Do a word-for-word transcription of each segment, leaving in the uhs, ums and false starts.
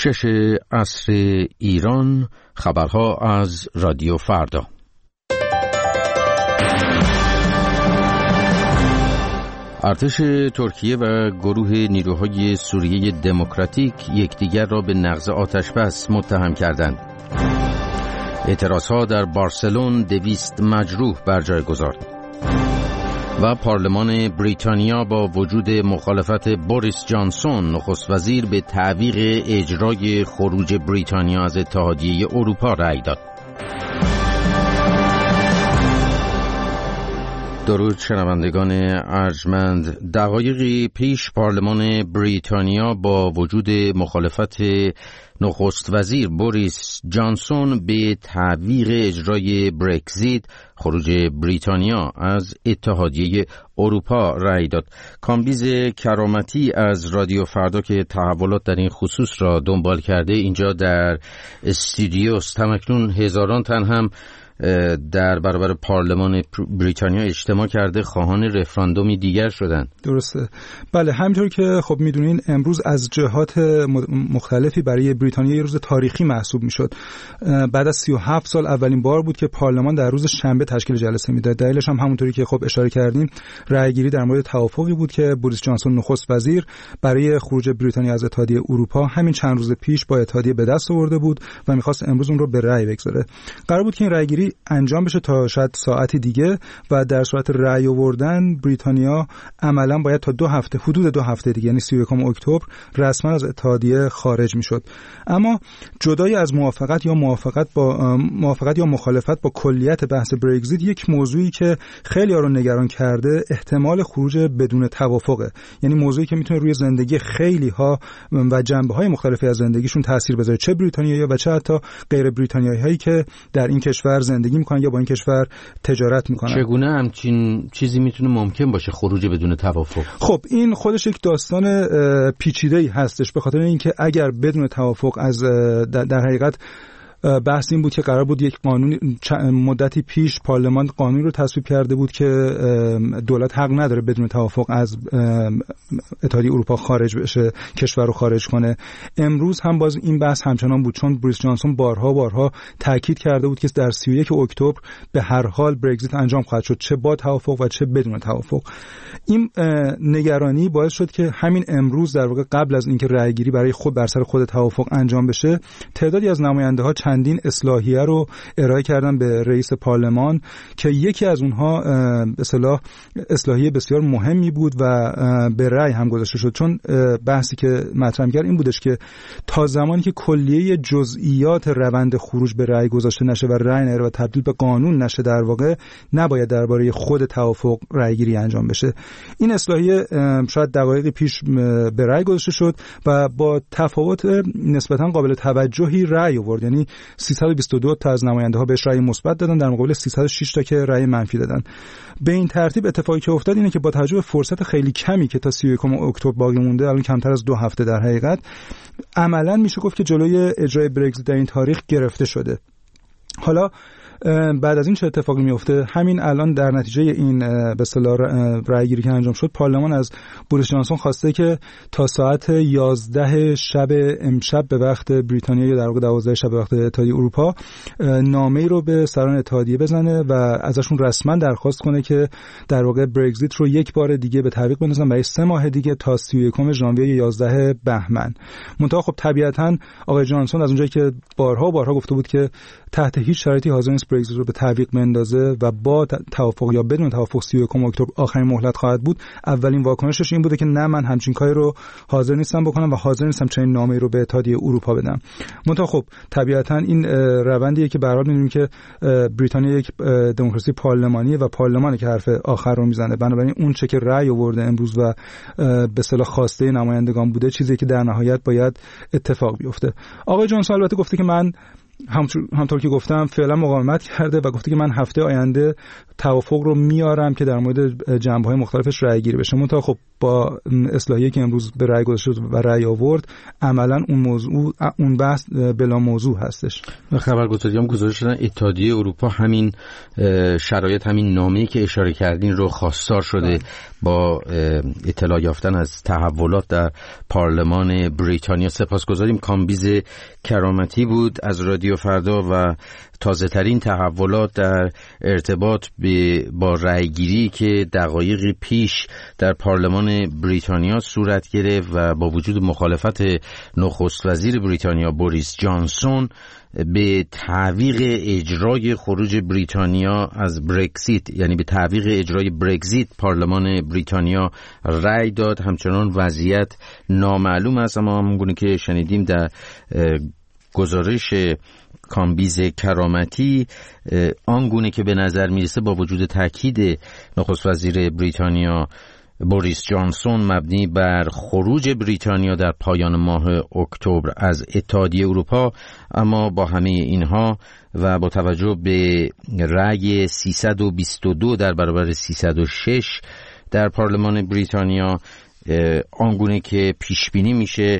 شش عصر ایران، خبرها از رادیو فردا. ارتش ترکیه و گروه نیروهای سوریه دموکراتیک یکدیگر را به نقض آتشبس متهم کردند. اعتراضها در بارسلون دویست مجروح بر جای گذارد. و پارلمان بریتانیا با وجود مخالفت بوریس جانسون نخست وزیر به تعویق اجرای خروج بریتانیا از اتحادیه اروپا رأی داد. درود شنوندگان ارجمند. دقایقی پیش پارلمان بریتانیا با وجود مخالفت نخست وزیر بوریس جانسون به تعویق اجرای برگزیت، خروج بریتانیا از اتحادیه اروپا رأی داد. کامبیز کرامتی از رادیو فردا که تحولات در این خصوص را دنبال کرده اینجا در استودیو است. همکنون هزاران تن هم در برابر پارلمان بریتانیا اجتماع کرده خواهان رفراندومی دیگر شدند. درسته. بله، همینطور که خب میدونین امروز از جهات مختلفی برای بریتانیا یه روز تاریخی محسوب میشد. بعد از سی و هفت سال اولین بار بود که پارلمان در روز شنبه تشکیل جلسه میداد. دلیلش هم همونطوری که خب اشاره کردیم رأیگیری در مورد توافقی بود که بوریس جانسون نخست وزیر برای خروج بریتانیا از اتحادیه اروپا همین چند روز پیش با اتحادیه به دست آورده بود و می‌خواست امروز اون رو به رأی بگذاره. قرار بود که این رأیگیری انجام بشه تا شاید ساعتی دیگه و در صورت رأی آوردن بریتانیا عملاً باید تا دو هفته حدود دو هفته دیگه یعنی سی و یکم اکتبر رسما از اتحادیه خارج میشد. اما جدای از موافقت یا موافقت با موافقت یا مخالفت با کلیت بحث برگزیت، یک موضوعی که خیلی‌ها رو نگران کرده احتمال خروج بدون توافقه. یعنی موضوعی که میتونه روی زندگی خیلی‌ها و جنبه‌های مختلفی از زندگیشون تاثیر بذاره، چه بریتانیایی و چه حتی غیر بریتانیایی که در این کشور زندگی میکنن یا با این کشور تجارت میکنن. چگونه همچین چیزی میتونه ممکن باشه، خروج بدون توافق؟ خب این خودش یک داستان پیچیده‌ای هستش، به خاطر اینکه اگر بدون توافق از در, در حقیقت بحث این بود که قرار بود یک قانون مدتی پیش پارلمان قانون رو تصویب کرده بود که دولت حق نداره بدون توافق از اتحادیه اروپا خارج بشه، کشور رو خارج کنه. امروز هم باز این بحث همچنان بود، چون بوریس جانسون بارها بارها تاکید کرده بود که در سی و یک اکتبر به هر حال برگزیت انجام خواهد شد، چه با توافق و چه بدون توافق. این نگرانی باعث شد که همین امروز در واقع قبل از اینکه رأیگیری برای خود بر سر خود توافق انجام بشه، تعدادی از نماینده‌ها چندین اصلاحیه رو ارائه کردن به رئیس پارلمان که یکی از اونها به اصطلاح اصلاحیه بسیار مهمی بود و به رأی هم گذاشته شد، چون بحثی که مطرح کرد این بودش که تا زمانی که کلیه جزئیات روند خروج به رأی گذاشته نشه و رأی نره و تبدیل به قانون نشه، در واقع نباید درباره خود توافق رأیگیری انجام بشه. این اصلاحیه شاید دقایقی پیش به رأی گذاشته شد و با تفاوت نسبتاً قابل توجهی رأی آورد، یعنی سیصد و بیست و دو تا از نماینده‌ها بهش رأی مثبت دادن در مقابل سیصد و شش تا که رأی منفی دادن. به این ترتیب اتفاقی که افتاد اینه که با توجه به فرصت خیلی کمی که تا سی و یکم اکتبر باقی مونده، الان کمتر از دو هفته در حقیقت، عملاً میشه گفت که جلوی اجرای برگزیت در این تاریخ گرفته شده. حالا بعد از این چه اتفاقی میفته؟ همین الان در نتیجه این به اصطلاح رأیگیری که انجام شد، پارلمان از بوریس جانسون خواسته که تا ساعت یازده شب امشب به وقت بریتانیا یا در واقع دوازده شب به وقت اتحادیه اروپا نامه‌ای رو به سران اتحادیه بزنه و ازشون رسما درخواست کنه که در واقع برگزیت رو یک بار دیگه به تعویق بندازن برای سه ماه دیگه تا سی و یکم ژانویه یا یازده بهمن. منتها خب طبیعتاً آقای جانسون از اونجایی که بارها بارها گفته بود که تحت هیچ شرایطی حاضر نیست برگزیت رو به تعویق بندازه و با توافق یا بدون توافق سی و یکم اکتبر آخرین مهلت خواهد بود، اولین واکنشش این بوده که نه، من همچین کاری رو حاضر نیستم بکنم و حاضر نیستم چنین نامه‌ای رو به اتحادیه اروپا بدم. منتها خب طبیعتاً این روندیه که به هر حال می‌دونیم که بریتانیا یک دموکراسی پارلمانیه و پارلمانی که حرف آخر رو میزنه، بنابراین اون چه که رأی آورده امروز و به اصطلاح خواسته نمایندگان بوده چیزی که در نهایت باید اتفاق بیفته. آقای جانسون البته گفته که من همطور که گفتم فعلا مقاومت کرده و گفته که من هفته آینده توافق رو میارم که در مورد جنبه‌های مختلفش رأی گیری بشه. منتها خب با اصلاحیه که امروز به رأی گذاشته و رأی آورد عملا اون موضوع اون بحث بلا موضوع هستش. خبرگزاری هم گزارش دادن اتحادیه اروپا همین شرایط، همین نامه‌ای که اشاره کردین رو خواستار شده با اطلاع یافتن از تحولات در پارلمان بریتانیا. سپاسگزاریم. کامبیز کرامتی بود از رادیو فردا و تازه ترین تحولات در ارتباط با رأیگیری که دقایقی پیش در پارلمان بریتانیا صورت گرفت و با وجود مخالفت نخست وزیر بریتانیا بوریس جانسون به تعویق اجرای خروج بریتانیا از برگزیت، یعنی به تعویق اجرای برگزیت، پارلمان بریتانیا رأی داد. همچنان وضعیت نامعلوم است، اما همونگونه که شنیدیم در گزارش کامبیز کرامتی آنگونه که به نظر میرسه با وجود تاکید نخست وزیر بریتانیا بوریس جانسون مبنی بر خروج بریتانیا در پایان ماه اکتبر از اتحادیه اروپا، اما با همه اینها و با توجه به رأی سیصد و بیست و دو در برابر سیصد و شش در پارلمان بریتانیا آنگونه که پیش بینی میشه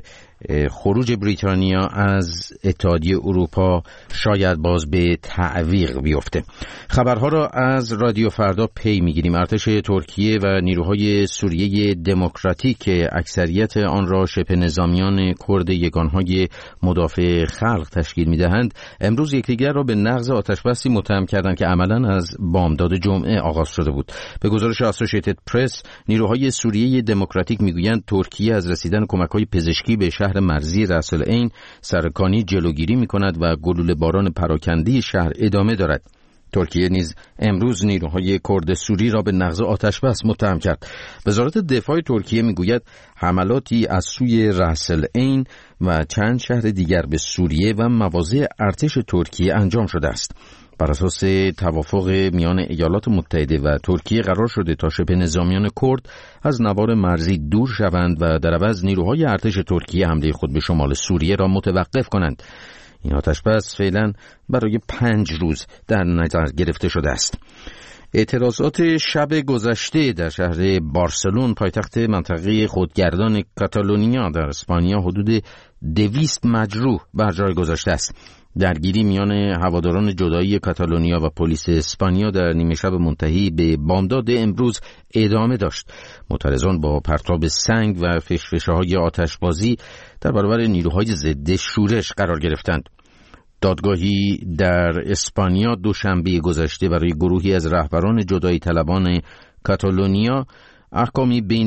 خروج بریتانیا از اتحادیه اروپا شاید باز به تعویق بیفته. خبرها را از رادیو فردا پی میگیریم. ارتش ترکیه و نیروهای سوریه دموکراتیک که اکثریت آن را شبه نظامیان کرد یگانهای مدافع خلق تشکیل میدهند امروز یکدیگر را به نقض آتشبسی متهم کردند که عملاً از بامداد جمعه آغاز شده بود. به گزارش اسوسییتد پرس نیروهای سوریه دموکراتیک میگویند ترکیه از رسیدن کمک‌های پزشکی به شهر مرزی رأس العین سرکانی جلوگیری می‌کند و گلوله باران پراکنده شهر ادامه دارد. ترکیه نیز امروز نیروهای کرد سوری را به نقض آتشبس متهم کرد. وزارت دفاع ترکیه میگوید حملاتی از سوی رأس العین و چند شهر دیگر به سوریه و مواضع ارتش ترکیه انجام شده است. بر اساس توافق میان ایالات متحده و ترکیه قرار شده تا شبه نظامیان کرد از نوار مرزی دور شوند و در عوض نیروهای ارتش ترکیه حمله خود به شمال سوریه را متوقف کنند. این آتشبس فعلا برای پنج روز در نظر گرفته شده است. اعتراضات شب گذشته در شهر بارسلون پایتخت منطقه خودگردان کاتالونیا در اسپانیا حدود دویست مجروح بر جای گذاشته است. درگیری میان هواداران جدایی کاتالونیا و پلیس اسپانیا در نیمه شب منتهی به بامداد امروز ادامه داشت. معترضان با پرتاب سنگ و فشفشه‌های آتشبازی در برابر نیروهای ضد شورش قرار گرفتند. دادگاهی در اسپانیا دوشنبه گذشته برای گروهی از رهبران جدایی طلبان کاتالونیا احکامی بین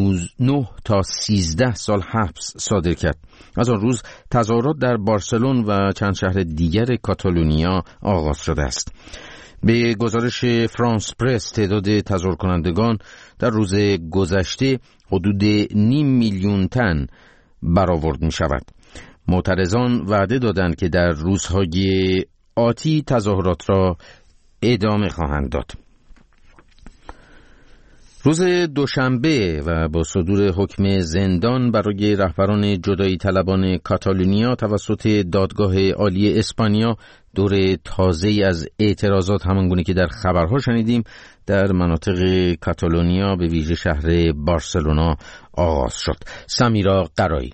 نه تا سیزده سال حبس صادر کرد. از آن روز تظاهرات در بارسلون و چند شهر دیگر کاتالونیا آغاز شده است. به گزارش فرانس پرس تعداد تظاهر کنندگان در روز گذشته حدود نیم میلیون تن برآورد می شود. معترضان وعده دادند که در روزهای آتی تظاهرات را ادامه خواهند داد. روز دوشنبه و با صدور حکم زندان برای رهبران جدایی طلبان کاتالونیا توسط دادگاه عالی اسپانیا دور تازه‌ای از اعتراضات همانگونه که در خبرها شنیدیم در مناطق کاتالونیا به ویژه شهر بارسلونا آغاز شد. سمیرا قرایی.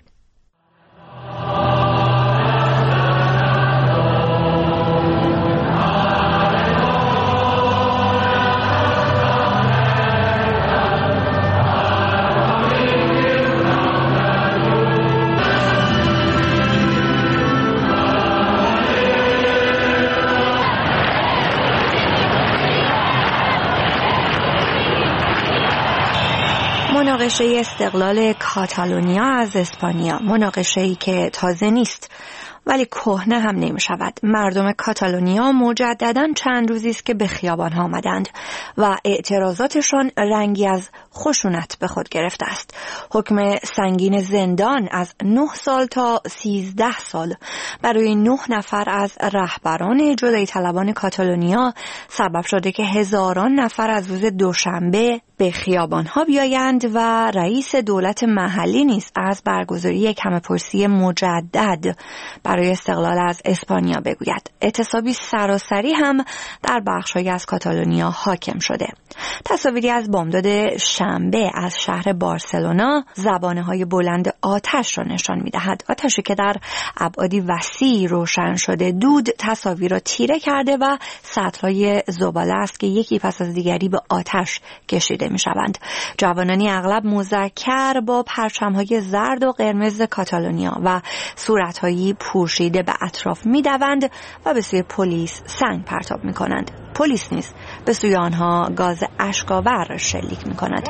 مناقشه استقلال کاتالونیا از اسپانیا، مناقشه‌ای که تازه نیست ولی کهنه هم نمی شود. مردم کاتالونیا مجدداً چند روزی است که به خیابان‌ها آمدند و اعتراضاتشان رنگی از خشونت به خود گرفته است. حکم سنگین زندان از نه سال تا سیزده سال برای نه نفر از رهبران جدایی طلبان کاتالونیا سبب شده که هزاران نفر از روز دوشنبه به خیابان‌ها بیایند و رئیس دولت محلی نیز از برگزاری یک همه‌پرسی مجدد برای استقلال از اسپانیا بگوید. اعتصابی سراسری هم در بخش‌هایی از کاتالونیا حاکم شده. تصاویری از بامداد شنبه از شهر بارسلونا زبانه‌های بلند آتش را نشان می‌دهد. آتشی که در ابعادی وسیع روشن شده، دود تصاویر را تیره کرده و سطل‌های زباله است که یکی پس از دیگری به آتش کشیده می‌شوند. جوانانی اغلب مذکر با پرچم‌های زرد و قرمز کاتالونیا و صورت‌هایی پوشیده به اطراف می‌دوند و به سوی پلیس سنگ پرتاب می‌کنند. پلیس نیز به سوی آنها گاز اشک‌آور شلیک می‌کند.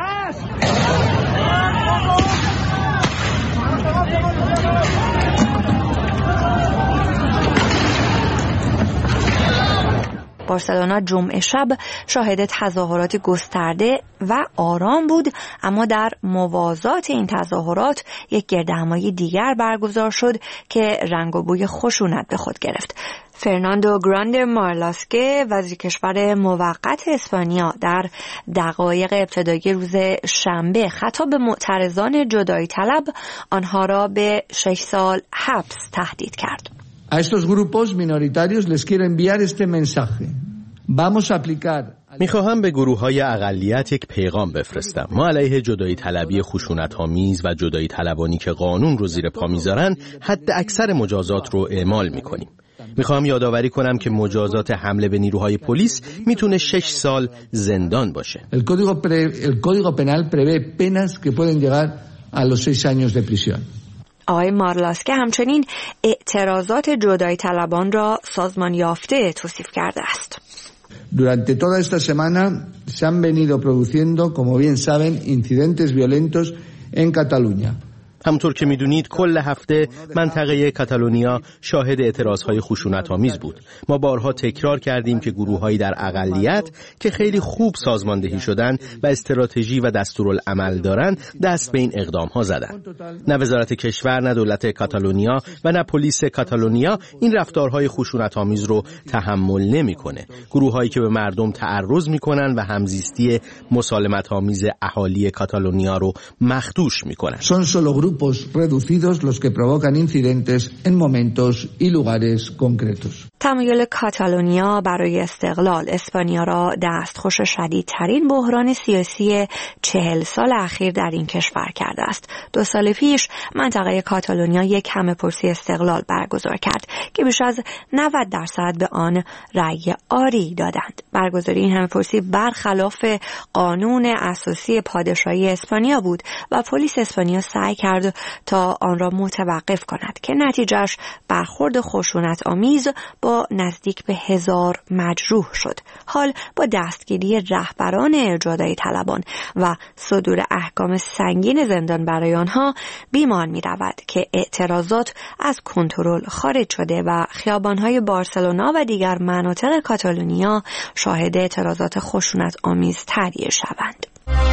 بارسلونا جمعه شب شاهد تظاهرات گسترده و آرام بود، اما در موازات این تظاهرات یک گردهمایی دیگر برگزار شد که رنگ و بوی خشونت به خود گرفت. فرناندو گراندر مارلاسکه، وزیر کشور موقت اسپانیا، در دقایق ابتدایی روز شنبه خطاب به معترضان جدایی طلب آنها را به شش سال حبس تهدید کرد. A estos grupos minoritarios les quiero enviar este mensaje. Vamos a aplicar. میخواهم به گروه‌های اقلیت یک پیغام بفرستم. ما علیه جدایی طلبی خشونت‌آمیز و جدایی طلبانی که قانون رو زیر پا میذارن حد اکثر مجازات رو اعمال میکنیم. میخواهم یادآوری کنم که مجازات حمله به نیروهای پلیس میتونه شش سال زندان باشه. El código pre, el código penal prevé penas que pueden llegar a los seis años de prisión. آقای مارلاسکه همچنین اعتراضات جدایی طلبان را سازمان یافته توصیف کرده است. Durante toda esta semana se han venido produciendo, como bien saben, incidentes violentos en Cataluña. همونطور که میدونید کل هفته منطقه کاتالونیا شاهد اعتراضهای خشونت‌آمیز بود. ما بارها تکرار کردیم که گروه‌هایی در اقلیت که خیلی خوب سازماندهی شدن و استراتژی و دستورالعمل دارن دست به این اقدام‌ها زدن. نه وزارت کشور، نه دولت کاتالونیا و نه پلیس کاتالونیا این رفتارهای خشونت‌آمیز رو تحمل نمی‌کنه. گروه‌هایی که به مردم تعرض می‌کنن و همزیستی مسالمت‌آمیز اهالی کاتالونیا رو مخدوش می‌کنن. grupos reducidos los que provocan incidentes en momentos y lugares concretos. تمایل کاتالونیا برای استقلال اسپانیا را دستخوش شدیدترین بحران سیاسی چهل سال اخیر در این کشور کرده است. دو سال پیش منطقه کاتالونیا یک همه‌پرسی استقلال برگزار کرد که بیش از نود درصد به آن رأی آری دادند. برگزاری این همه‌پرسی برخلاف قانون اساسی پادشاهی اسپانیا بود و پلیس اسپانیا سعی کرد تا آن را متوقف کند که نتیجهش برخورد خشونت آمیز با نزدیک به هزار مجروح شد. حال با دستگیری رهبران جدایی طلبان و صدور احکام سنگین زندان برای آنها بیمان می رود که اعتراضات از کنترل خارج شده و خیابانهای بارسلونا و دیگر مناطق کاتالونیا شاهد اعتراضات خشونت آمیز تری شوند.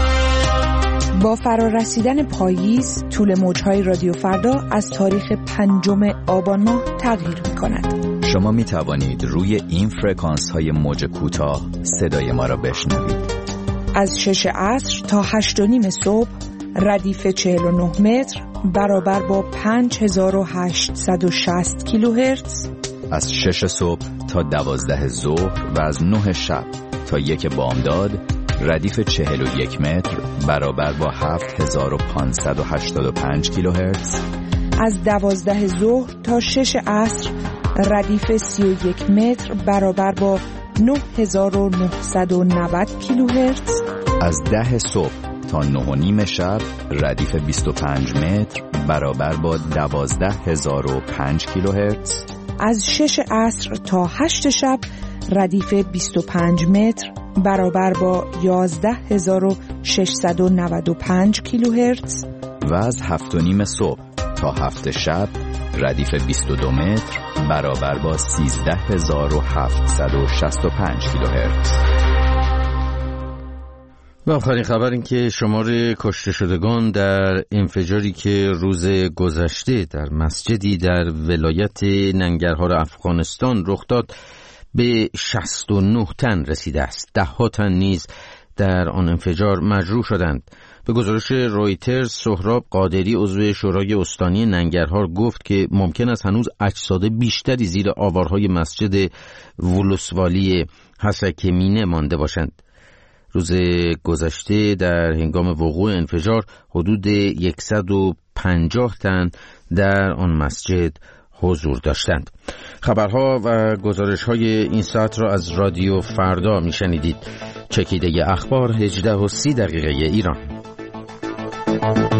با فرارسیدن پاییز، طول موج‌های رادیو فردا از تاریخ پنجم آبان ماه تغییر می‌کند. شما می‌توانید روی این فرکانس‌های موج کوتاه صدای ما را بشنوید. از شش عصر تا هشت و نیم صبح، ردیف چهل و نه متر برابر با پنج هزار و هشتصد و شصت کیلوهرتز. از شش صبح تا دوازده ظهر و از نه شب تا یک بامداد، ردیف چهل و یک متر برابر با هفت هزار و پانصد و هشتاد و پنج کیلوهرتز. از دوازده ظهر تا شش عصر ردیف سی و یک متر برابر با نه هزار و نهصد و نود کیلوهرتز. از ده صبح تا نه و نیم شب ردیف بیست و پنج متر برابر با دوازده هزار و پنج کیلوهرتز. از شش عصر تا هشت شب ردیف بیست و پنج متر برابر با یازده هزار و ششصد و نود و پنج کیلوهرتز. و از هفت و نیم صبح تا هفت شب ردیف بیست و دو متر برابر با سیزده هزار و هفتصد و شصت و پنج کیلوهرتز. و آخرین خبر این که شمار کشته شدگان در انفجاری که روز گذشته در مسجدی در ولایت ننگرهار افغانستان رخ داد به شصت و نه تن رسیده است. ده ها تن نیز در آن انفجار مجروح شدند. به گزارش رویترز، سهراب قادری عضو شورای استانی ننگرهار گفت که ممکن است هنوز اجساد بیشتری زیر آوارهای مسجد ولسوالی حسکمینه مانده باشند. روز گذشته در هنگام وقوع انفجار حدود صد و پنجاه تن در آن مسجد حضور داشتند. خبرها و گزارش‌های این ساعت را از رادیو فردا میشنیدید. چکیده اخبار هجده و سی دقیقه ایران.